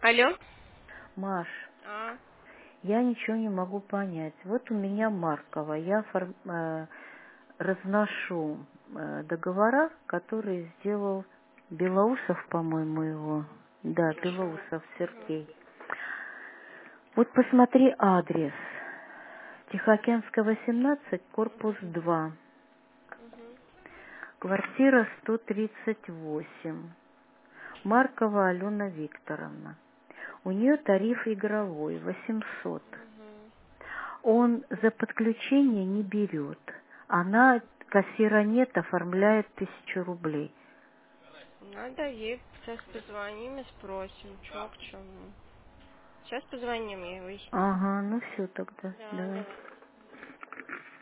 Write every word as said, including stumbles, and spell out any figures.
Алло? Маш, А, я ничего не могу понять. Вот у меня Маркова, я фор- э, разношу э, договора, которые сделал Белоусов, по-моему, его. Да, Белоусов Сергей. Вот посмотри адрес. Тихоокеанского, семнадцать, корпус два. угу, Квартира сто тридцать восемь. Маркова Алена Викторовна. У нее тариф игровой восемьсот. угу. Он за подключение не берет. Она, кассира нет, оформляет тысячу рублей. Надо ей сейчас позвоним и спросим, что к чему. Сейчас позвоним ей, выясним. Ага, ну все тогда, Да, давай. давай.